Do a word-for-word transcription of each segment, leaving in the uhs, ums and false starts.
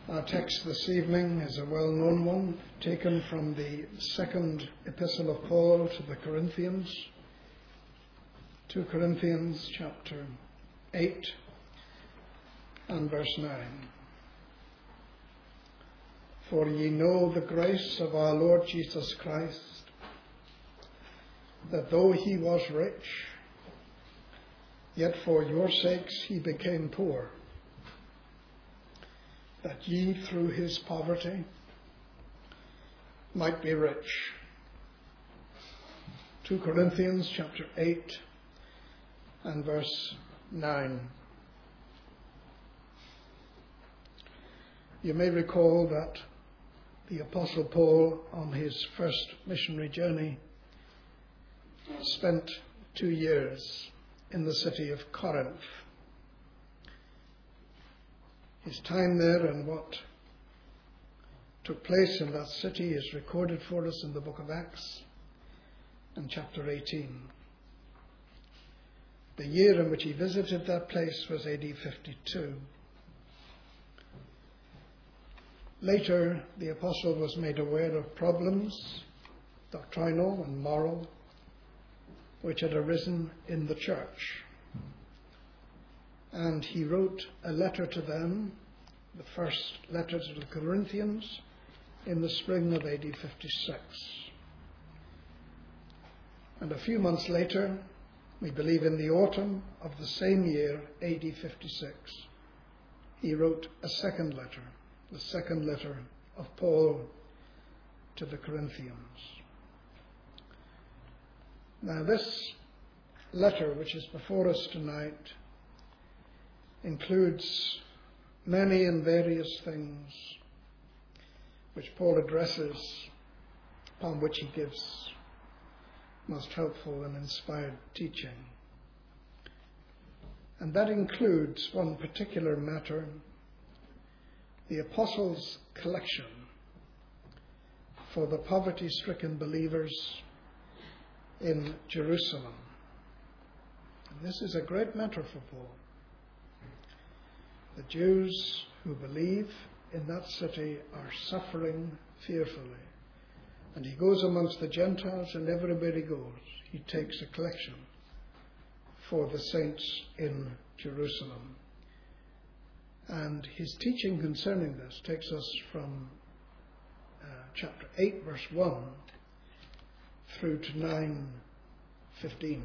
Our text this evening is a well-known one, taken from the second epistle of Paul to the Corinthians, two Corinthians chapter eight and verse nine. For ye know the grace of our Lord Jesus Christ, that though he was rich, yet for your sakes he became poor, that ye through his poverty might be rich. two Corinthians chapter eight and verse nine. You may recall that the Apostle Paul, on his first missionary journey, spent two years in the city of Corinth. His time there and what took place in that city is recorded for us in the book of Acts and chapter eighteen. The year in which he visited that place was A D fifty-two. Later, the apostle was made aware of problems, doctrinal and moral, which had arisen in the church. And he wrote a letter to them, the first letter to the Corinthians, in the spring of A D fifty-six. And a few months later, we believe in the autumn of the same year, A D fifty-six, he wrote a second letter, the second letter of Paul to the Corinthians. Now this letter, which is before us tonight, includes many and various things which Paul addresses, upon which he gives most helpful and inspired teaching. And that includes one particular matter, the apostles' collection for the poverty-stricken believers in Jerusalem. And this is a great matter for Paul. The Jews who believe in that city are suffering fearfully. And he goes amongst the Gentiles, and everywhere he goes, he takes a collection for the saints in Jerusalem. And his teaching concerning this takes us from uh, chapter eight, verse one, through to nine fifteen.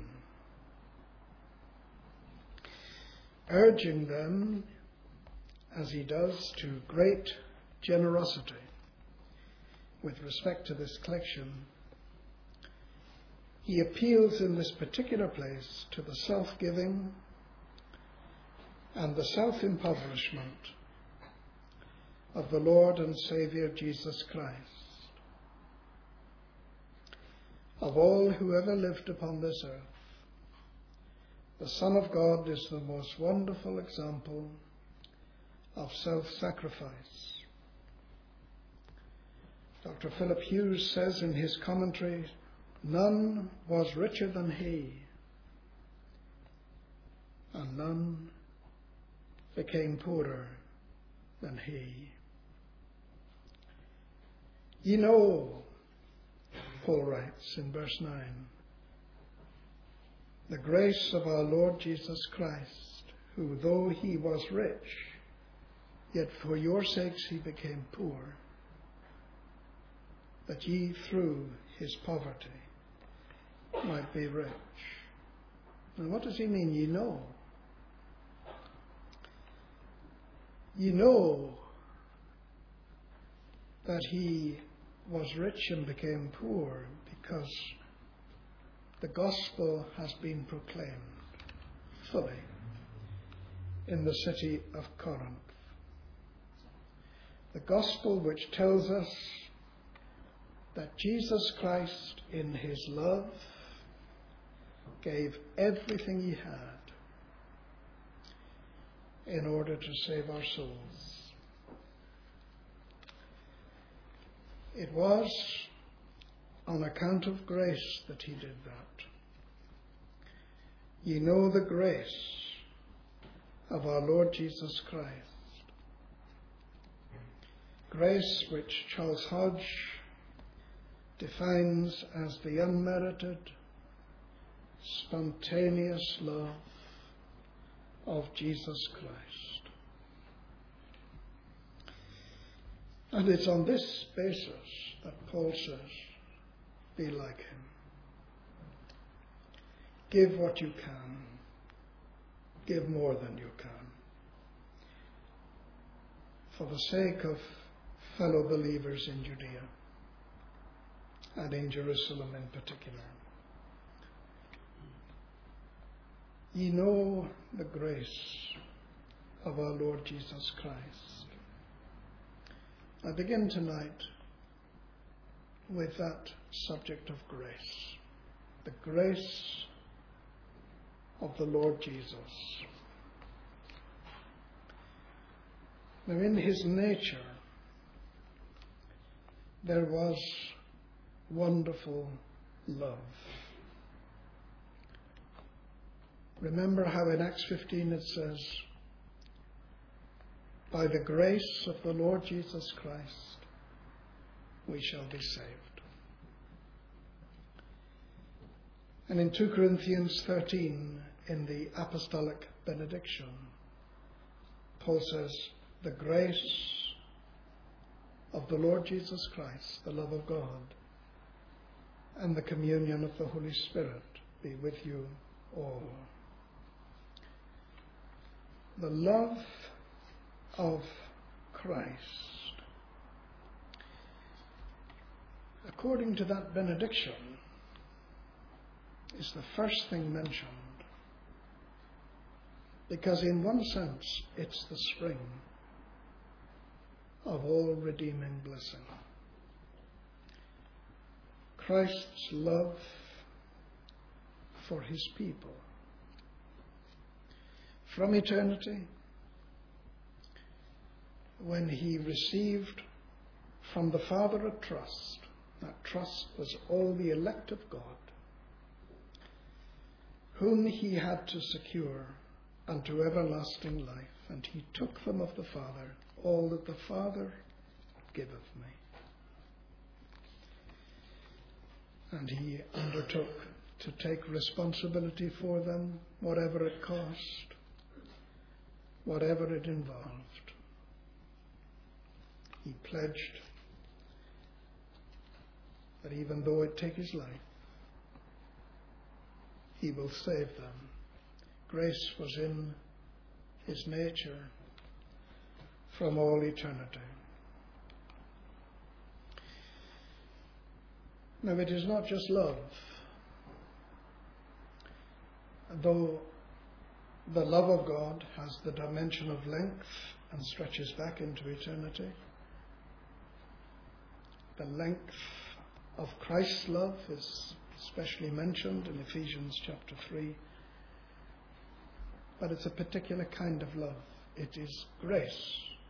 Urging them, as he does, to great generosity with respect to this collection, he appeals in this particular place to the self-giving and the self-impoverishment of the Lord and Saviour Jesus Christ. Of all who ever lived upon this earth, the Son of God is the most wonderful example of self-sacrifice. Doctor Philip Hughes says in his commentary, none was richer than he, and none became poorer than he. Ye know, Paul writes in verse nine, the grace of our Lord Jesus Christ, who though he was rich, yet for your sakes he became poor, that ye through his poverty might be rich. Now what does he mean, ye know? Ye know that he was rich and became poor because the gospel has been proclaimed fully in the city of Corinth. The gospel which tells us that Jesus Christ in his love gave everything he had in order to save our souls. It was on account of grace that he did that. Ye know the grace of our Lord Jesus Christ. grace which Charles Hodge defines as the unmerited, spontaneous love of Jesus Christ. And it's on this basis that Paul says, be like him. Give what you can. Give more than you can. For the sake of fellow believers in Judea and in Jerusalem in particular. Ye know the grace of our Lord Jesus Christ. I begin tonight with that subject of grace. The grace of the Lord Jesus. Now, in his nature, there was wonderful love. Remember how in Acts fifteen it says, by the grace of the Lord Jesus Christ, we shall be saved. And in two Corinthians thirteen, in the apostolic benediction, Paul says, the grace of the Lord Jesus Christ, the love of God, and the communion of the Holy Spirit be with you all. The love of Christ. According to that benediction, is the first thing mentioned, because in one sense it's the spring of all redeeming blessing. Christ's love for his people. From eternity, when he received from the Father a trust, that trust was all the elect of God, whom he had to secure unto everlasting life, and he took them of the Father, all that the Father giveth me. And he undertook to take responsibility for them, whatever it cost, whatever it involved. He pledged that even though it take his life, he will save them. Grace was in his nature from all eternity. Now, it is not just love. Though the love of God has the dimension of length and stretches back into eternity, the length of Christ's love is especially mentioned in Ephesians chapter three. But it's a particular kind of love. It is grace.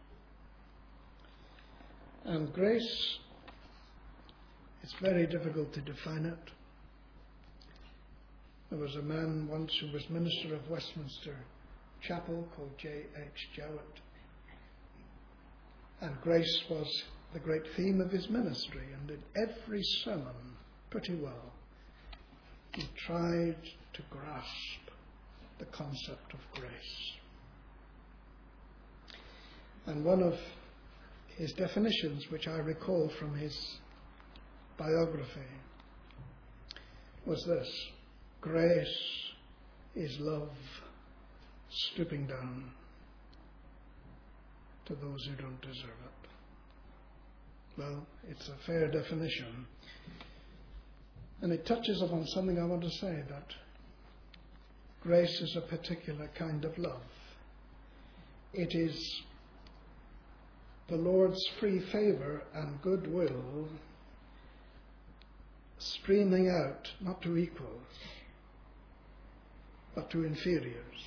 And grace, it's very difficult to define it. There was a man once who was minister of Westminster Chapel called J H Jowett. And grace was the great theme of his ministry. And in every sermon, pretty well, he tried to grasp the concept of grace. And one of his definitions, which I recall from his biography, was this: grace is love stooping down to those who don't deserve it. Well, it's a fair definition. And it touches upon something I want to say, that grace is a particular kind of love. It is the Lord's free favour and goodwill streaming out, not to equals, but to inferiors.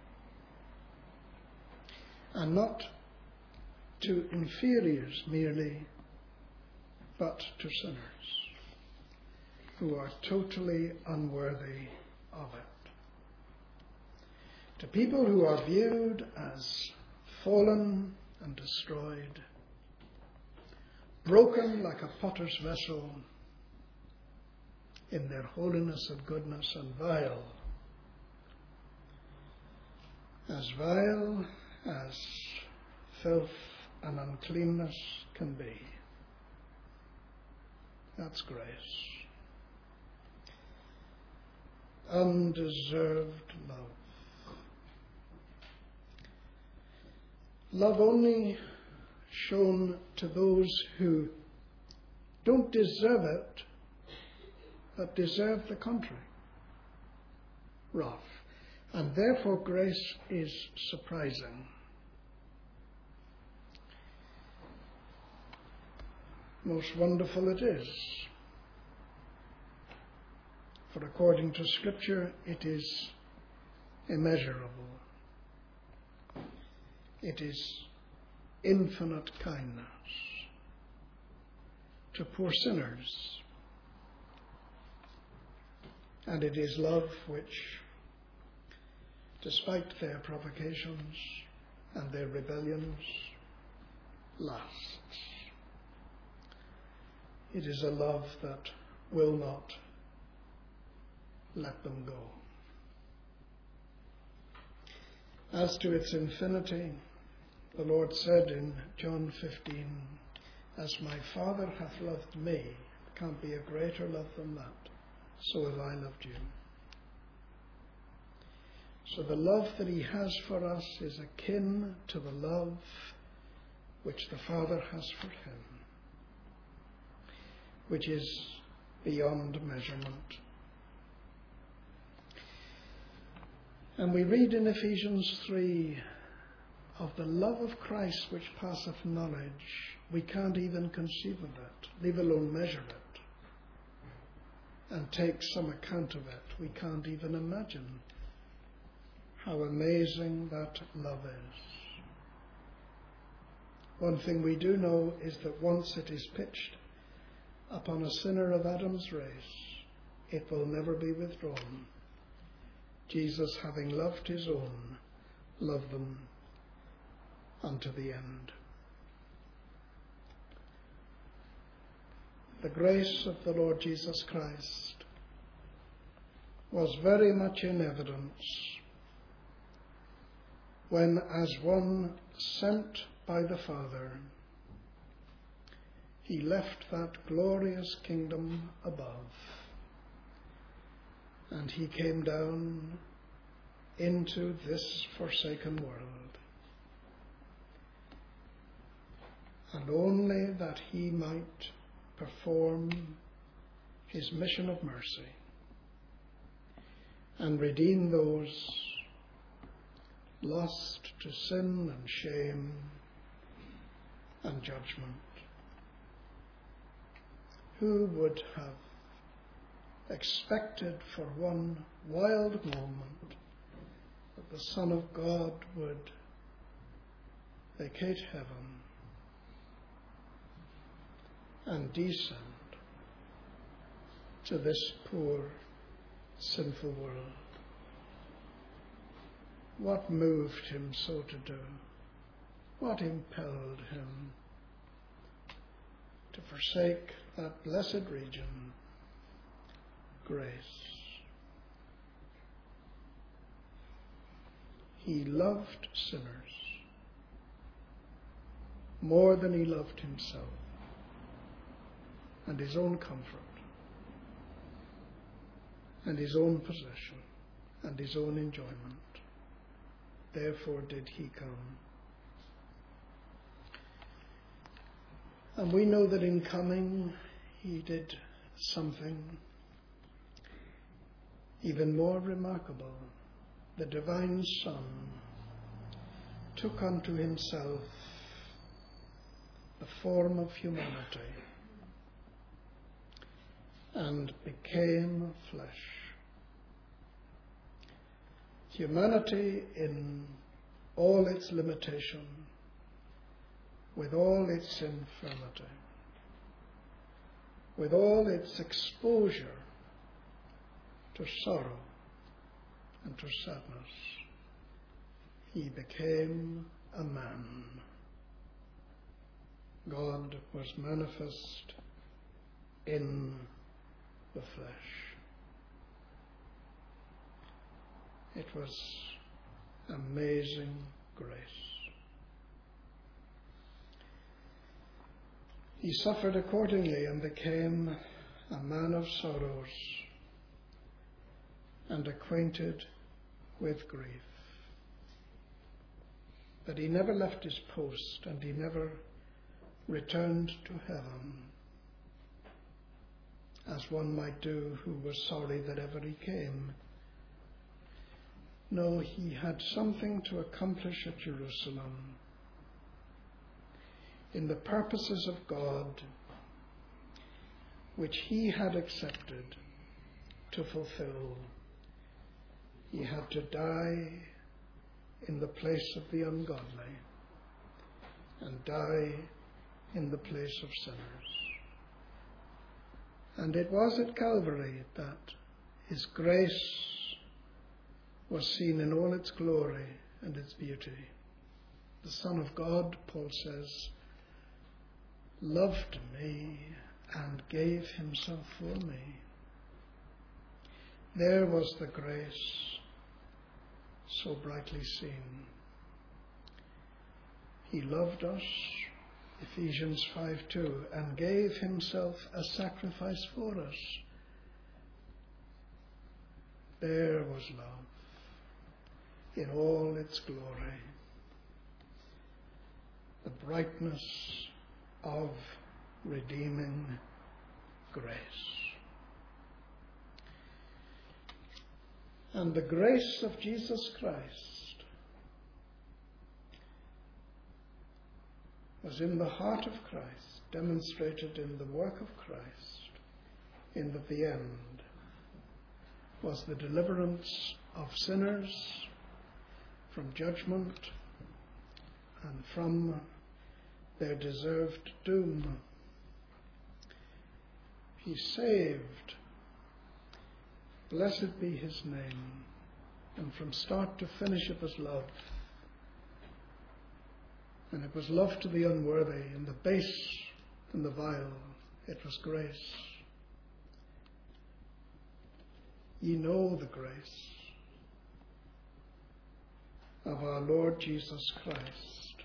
And not to inferiors merely, but to sinners who are totally unworthy of it. To people who are viewed as fallen and destroyed, broken like a potter's vessel in their holiness and goodness, and vile, as vile as filth and uncleanness can be. That's grace. Undeserved love. Love only shown to those who don't deserve it, but deserve the contrary, wrath. And therefore grace is surprising. Most wonderful it is. For according to Scripture, it is immeasurable. It is infinite kindness to poor sinners. And it is love which, despite their provocations and their rebellions, lasts. It is a love that will not let them go. As to its infinity, the Lord said in John fifteen, "As my Father hath loved me," can't be a greater love than that, "so have I loved you." So the love that he has for us is akin to the love which the Father has for him, which is beyond measurement. And we read in Ephesians three of the love of Christ which passeth knowledge. We can't even conceive of it, leave alone measure it, and take some account of it. We can't even imagine how amazing that love is. One thing we do know is that once it is pitched upon a sinner of Adam's race, it will never be withdrawn. Jesus, having loved his own, loved them unto the end. The grace of the Lord Jesus Christ was very much in evidence when, as one sent by the Father, he left that glorious kingdom above, and he came down into this forsaken world, and only that he might perform his mission of mercy and redeem those lost to sin and shame and judgment. Who would have expected for one wild moment that the Son of God would vacate heaven and descend to this poor, sinful world? What moved him so to do? What impelled him to forsake that blessed region? Grace. He loved sinners more than he loved himself and his own comfort and his own possession and his own enjoyment. Therefore did he come. And we know that in coming he did something even more remarkable. The divine Son took unto himself the form of humanity and became flesh. Humanity in all its limitation, with all its infirmity, with all its exposure to sorrow and to sadness, he became a man. God was manifest in the flesh. It was amazing grace. He suffered accordingly and became a man of sorrows and acquainted with grief. But he never left his post, and he never returned to heaven, as one might do who was sorry that ever he came. No, he had something to accomplish at Jerusalem in the purposes of God, which he had accepted to fulfill. He had to die in the place of the ungodly and die in the place of sinners. And it was at Calvary that his grace was seen in all its glory and its beauty. The Son of God, Paul says, loved me and gave himself for me. There was the grace so brightly seen. He loved us, Ephesians five two, and gave himself a sacrifice for us. There was love in all its glory, the brightness of redeeming grace. And the grace of Jesus Christ was in the heart of Christ, demonstrated in the work of Christ, in that the end was the deliverance of sinners from judgment and from their deserved doom. He saved. Blessed be his name. And from start to finish it was love. And it was love to the unworthy and the base and the vile. It was grace. Ye know the grace of our Lord Jesus Christ.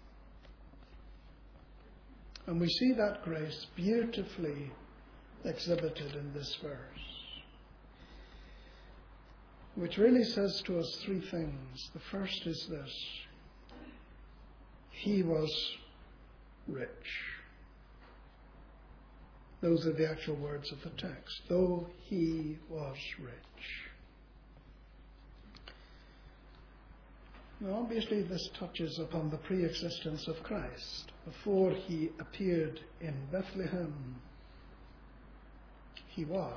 And we see that grace beautifully exhibited in this verse, which really says to us three things. The first is this: he was rich. Those are the actual words of the text. Though he was rich. Now, obviously, this touches upon the pre-existence of Christ. Before he appeared in Bethlehem, he was.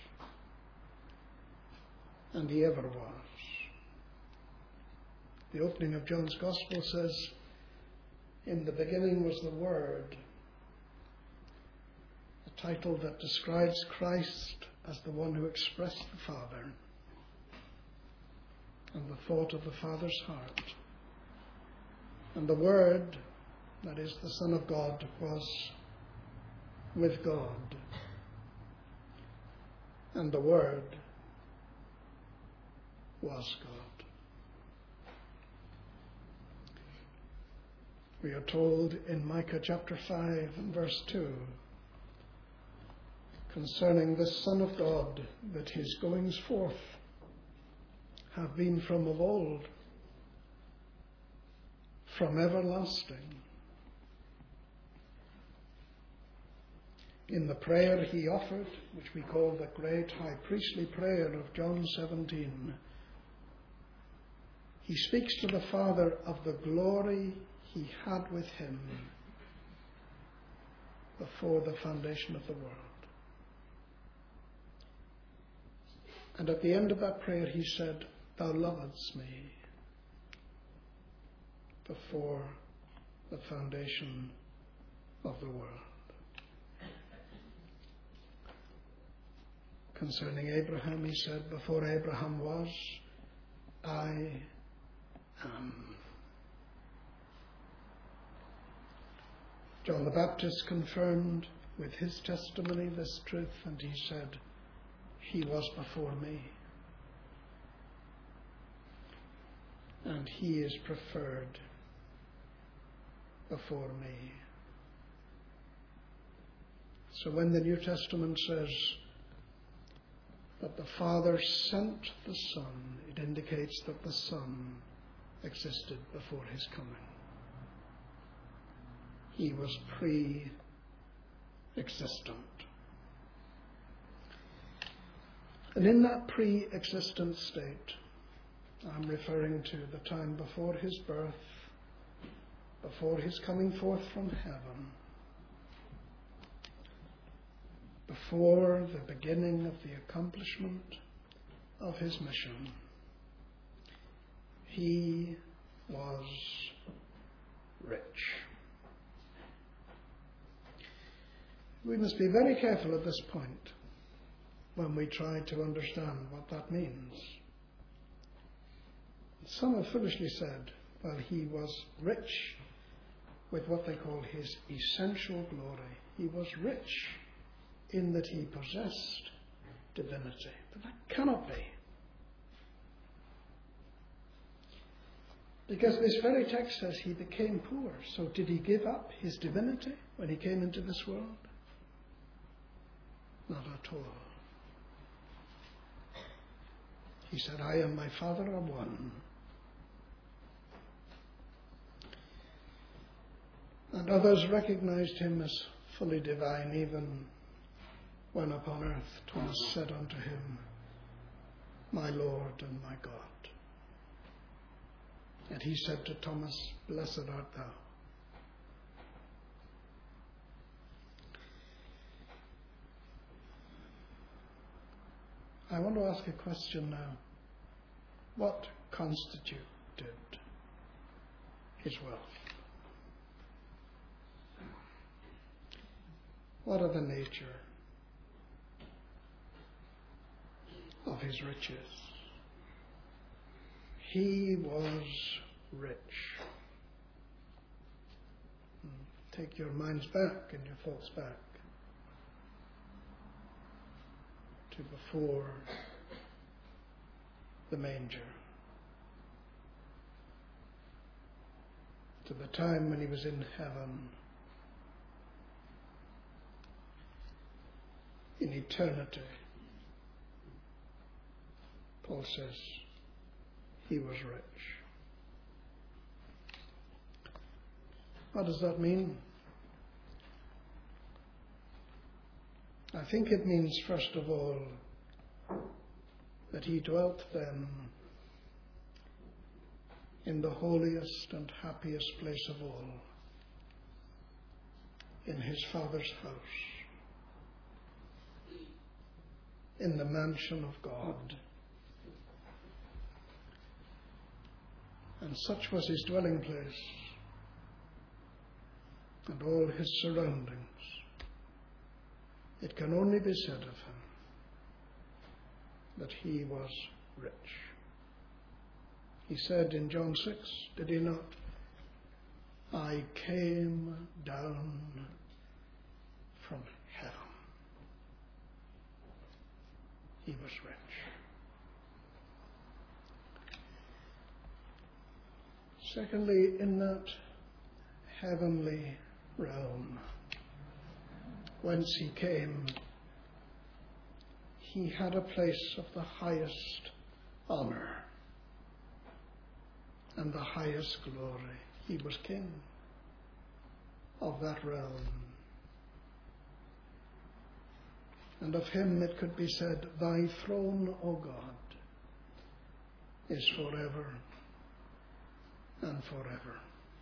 And he ever was. The opening of John's Gospel says, in the beginning was the Word, a title that describes Christ as the one who expressed the Father and the thought of the Father's heart. And the Word, that is the Son of God, was with God. And the Word was God. We are told in Micah chapter five and verse two concerning this Son of God that his goings forth have been from of old, from everlasting. In the prayer he offered, which we call the great high priestly prayer of John seventeen, he speaks to the Father of the glory he had with him before the foundation of the world. And at the end of that prayer he said, Thou lovedst me before the foundation of the world. Concerning Abraham, he said, Before Abraham was, I am. John the Baptist confirmed with his testimony this truth, and he said, "He was before me, and he is preferred before me." So when the New Testament says that the Father sent the Son, it indicates that the Son existed before his coming. He was pre-existent. And in that pre-existent state, I'm referring to the time before his birth, before his coming forth from heaven, before the beginning of the accomplishment of his mission. He was rich. We must be very careful at this point when we try to understand what that means. Some have foolishly said, well, he was rich with what they call his essential glory. He was rich in that he possessed divinity. But that cannot be. Because this very text says he became poor. So did he give up his divinity when he came into this world? Not at all. He said, "I and my Father are one." And others recognized him as fully divine, even when upon earth Thomas said unto him, "My Lord and my God." And he said to Thomas, "Blessed art thou." I want to ask a question now. What constituted his wealth? What are the nature of his riches? He was rich. Take your minds back and your thoughts back to before the manger, to the time when he was in heaven, in eternity. Paul says he was rich. What does that mean? I think it means, first of all, that he dwelt then in the holiest and happiest place of all, in his Father's house, in the mansion of God. And such was his dwelling place and all his surroundings. It can only be said of him that he was rich. He said in John six, did he not? "I came down from heaven." He was rich. Secondly, in that heavenly realm whence he came, he had a place of the highest honor and the highest glory. He was king of that realm. And of him it could be said, "Thy throne, O God, is forever and forever."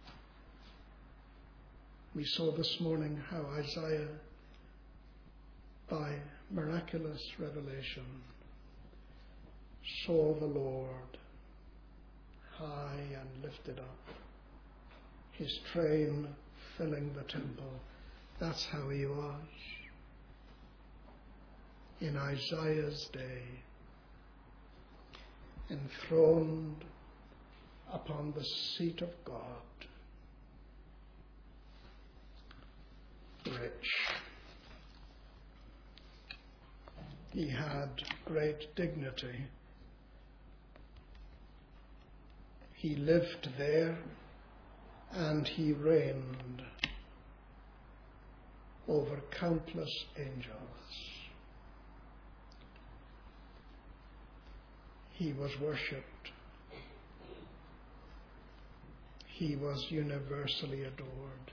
We saw this morning how Isaiah, by miraculous revelation, saw the Lord high and lifted up, his train filling the temple. That's how he was in Isaiah's day, enthroned upon the seat of God, rich. He had great dignity. He lived there and he reigned over countless angels. He was worshipped. He was universally adored.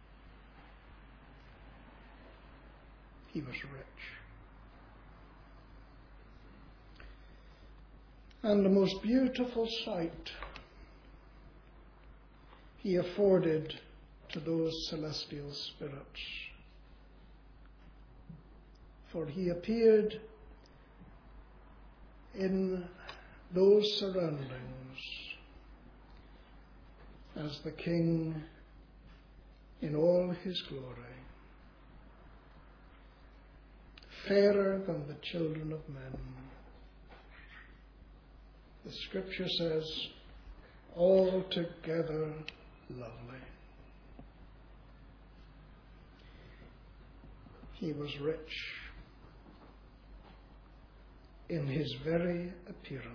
He was rich. And the most beautiful sight he afforded to those celestial spirits. For he appeared in those surroundings as the King in all his glory, fairer than the children of men. The scripture says, altogether lovely. He was rich in his very appearance.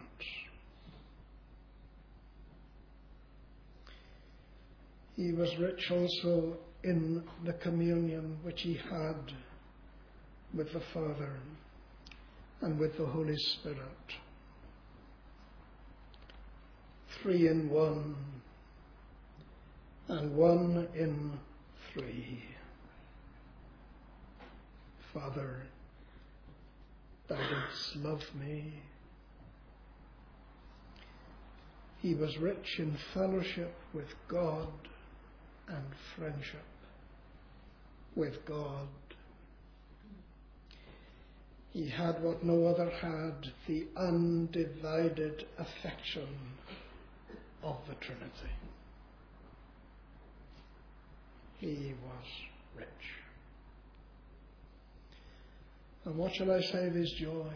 He was rich also in the communion which he had with the Father and with the Holy Spirit. Three in one, and one in three. Father, thou didst love me. He was rich in fellowship with God and friendship with God. He had what no other had, the undivided affection of the Trinity. He was rich. And what shall I say of his joy?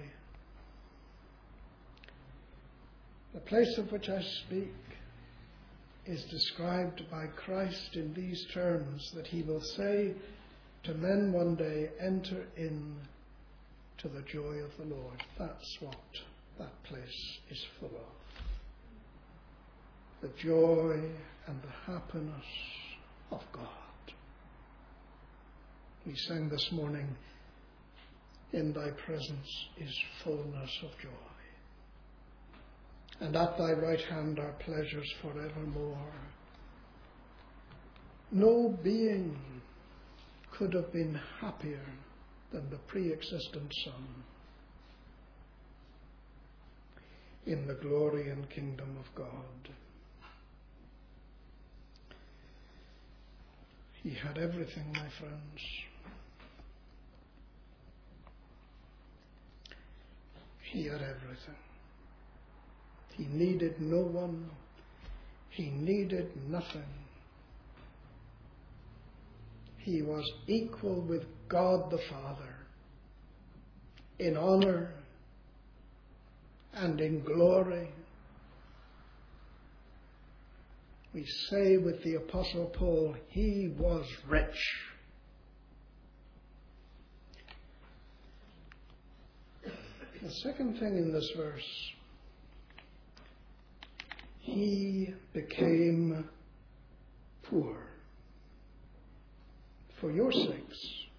The place of which I speak is described by Christ in these terms, that he will say to men one day, enter in to the joy of the Lord. That's what that place is full of. The joy and the happiness of God. We sang this morning, in thy presence is fullness of joy. And at thy right hand are pleasures forevermore. No being could have been happier than the pre-existent Son in the glory and kingdom of God. He had everything, my friends. He had everything. He needed no one. He needed nothing. He was equal with God the Father in honor and in glory. We say with the Apostle Paul, he was rich. The second thing in this verse, he became poor for your sakes.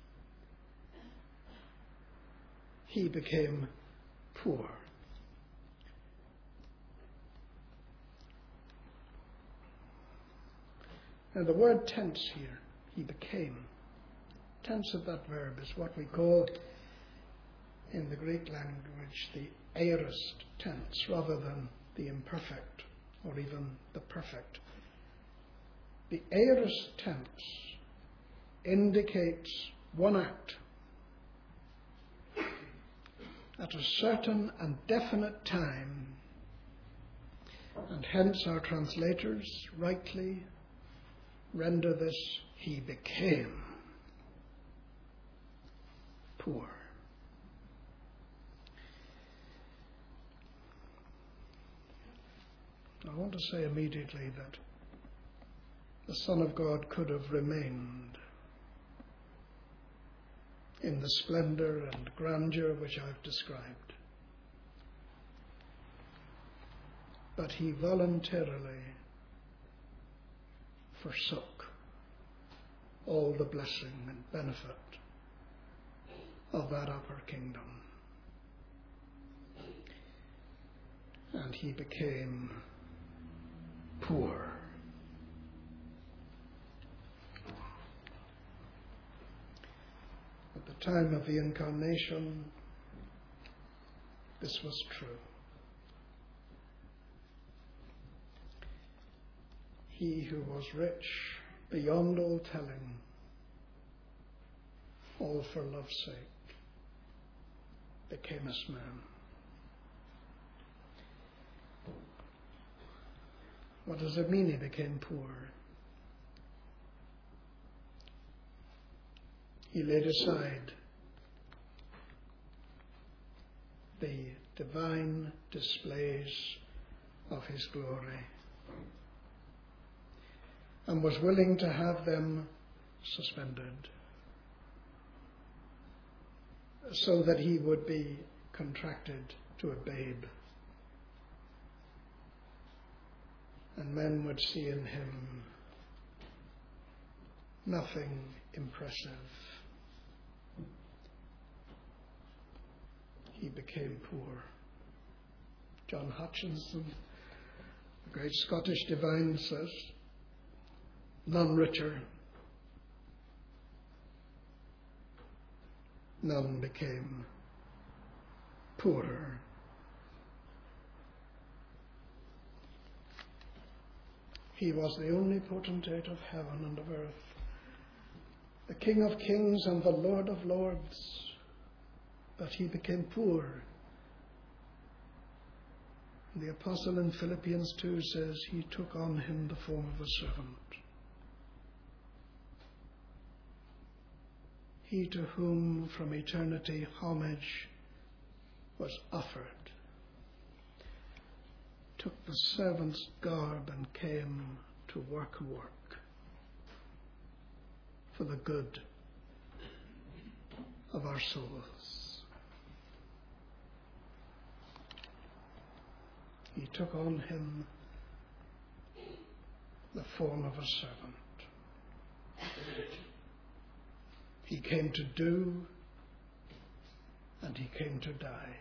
He became poor. Now the word tense here, he became. Tense of that verb is what we call in the Greek language the aorist tense rather than the imperfect or even the perfect. The aorist tense indicates one act at a certain and definite time, and hence our translators rightly render this, he became poor. I want to say immediately that the Son of God could have remained in the splendor and grandeur which I've described. But he voluntarily forsook all the blessing and benefit of that upper kingdom. And he became poor. At the time of the incarnation, this was true. He who was rich beyond all telling, all for love's sake, became as man. What does it mean he became poor? He laid aside the divine displays of his glory and was willing to have them suspended so that he would be contracted to a babe, and men would see in him nothing impressive. He became poor. John Hutchinson, the great Scottish divine, says, none richer, none became poorer. He was the only potentate of heaven and of earth, the King of kings and the Lord of lords, but he became poor. The apostle in Philippians two says he took on him the form of a servant. He to whom from eternity homage was offered took the servant's garb and came to work a work for the good of our souls. He took on him the form of a servant. He came to do, and he came to die.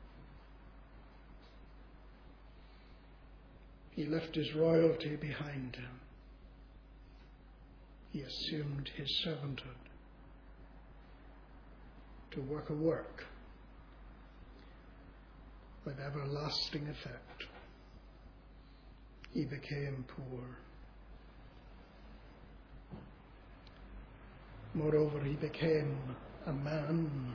He left his royalty behind him. He assumed his servanthood to work a work with everlasting effect. He became poor. Moreover, he became a man.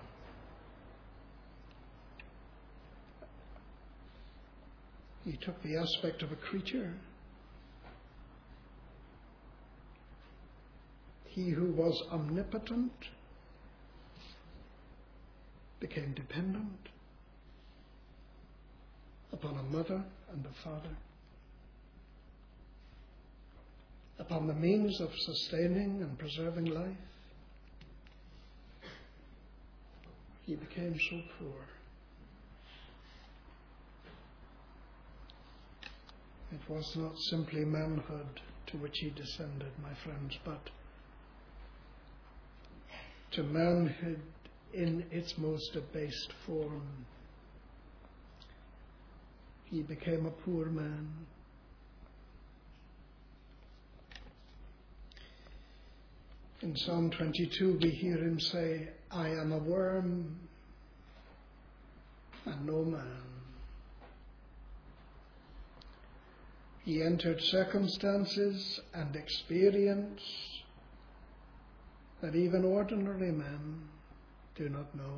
He took the aspect of a creature. He who was omnipotent became dependent upon a mother and a father, upon the means of sustaining and preserving life. He became so poor. It was not simply manhood to which he descended, my friends, but to manhood in its most abased form. He became a poor man. In Psalm twenty-two, we hear him say, I am a worm and no man. He entered circumstances and experience that even ordinary men do not know.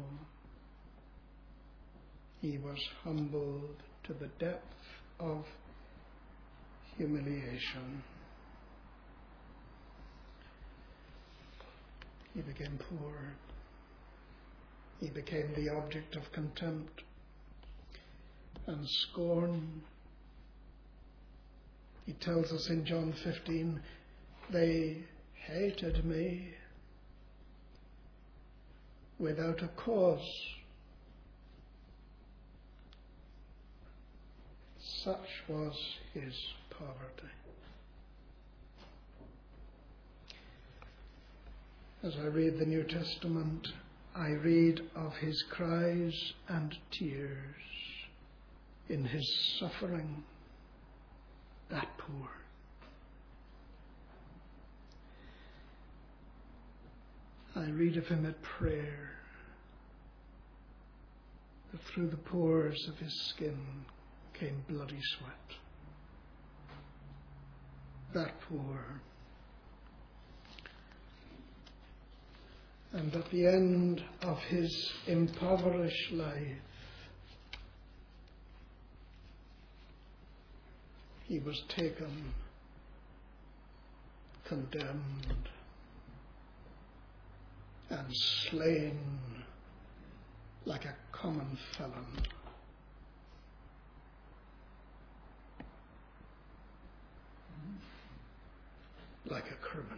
He was humbled to the depth of humiliation. He became poor. He became the object of contempt and scorn. He tells us in John fifteen, they hated me without a cause. Such was his poverty. As I read the New Testament, I read of his cries and tears in his suffering, that poor. I read of him at prayer, that through the pores of his skin came bloody sweat. That poor. And at the end of his impoverished life, he was taken, condemned, and slain like a common felon. Like a criminal.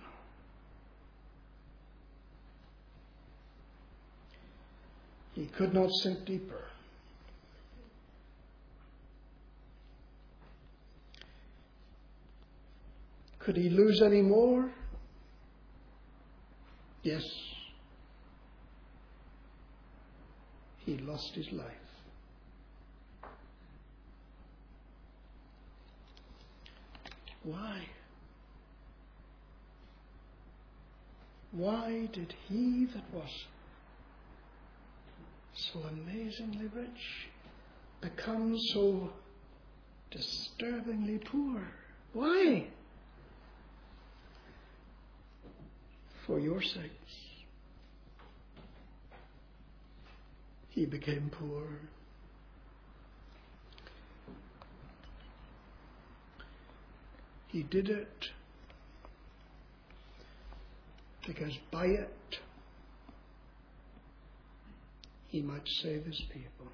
He could not sink deeper. Could he lose any more? Yes. He lost his life. Why? Why did he that was so amazingly rich become so disturbingly poor? Why? For your sakes. He became poor. He did it because by it he might save his people.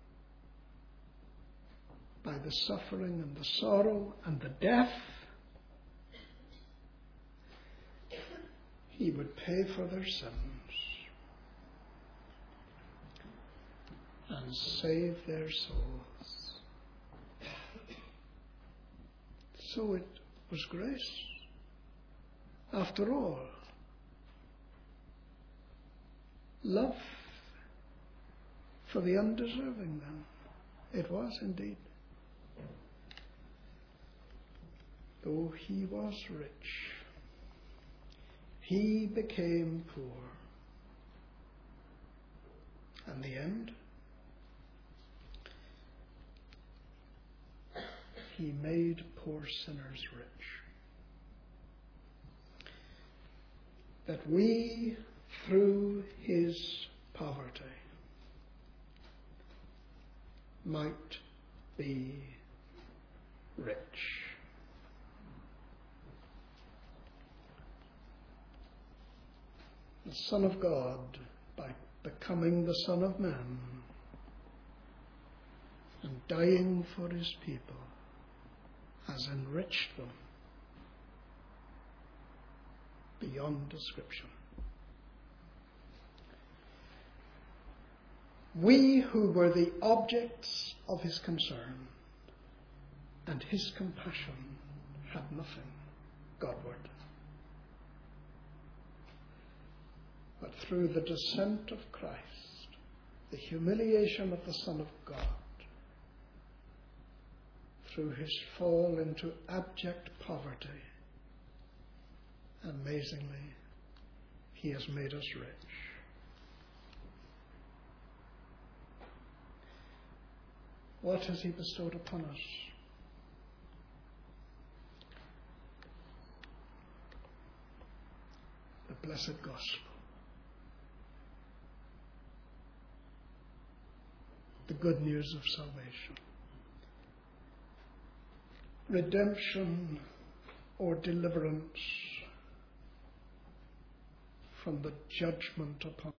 By the suffering and the sorrow and the death, he would pay for their sins and save their souls. So it was grace, after all. Love for the undeserving, then. It was indeed. Though he was rich, he became poor. And the end? He made poor sinners rich. That we, through his poverty, might be rich. The Son of God, by becoming the Son of Man and dying for his people, has enriched them beyond description. We who were the objects of his concern and his compassion had nothing Godward. But through the descent of Christ, the humiliation of the Son of God, through his fall into abject poverty, amazingly, he has made us rich. What has he bestowed upon us? The blessed gospel. The good news of salvation. Redemption or deliverance from the judgment upon